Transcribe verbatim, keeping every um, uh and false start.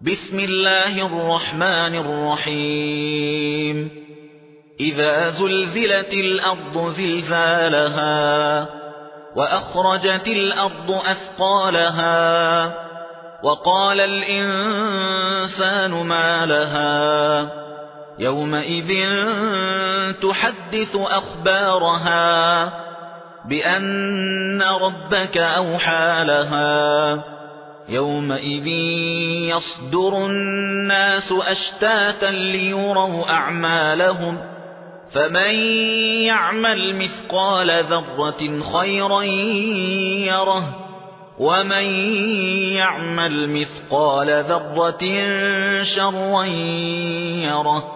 بسم الله الرحمن الرحيم إذا زلزلت الأرض زلزالها وأخرجت الأرض أثقالها وقال الإنسان ما لها يومئذ تحدث أخبارها بأن ربك أوحى لها يومئذ يصدر الناس أشتاتا ليروا أعمالهم فمن يعمل مثقال ذرة خيرا يره ومن يعمل مثقال ذرة شرا يره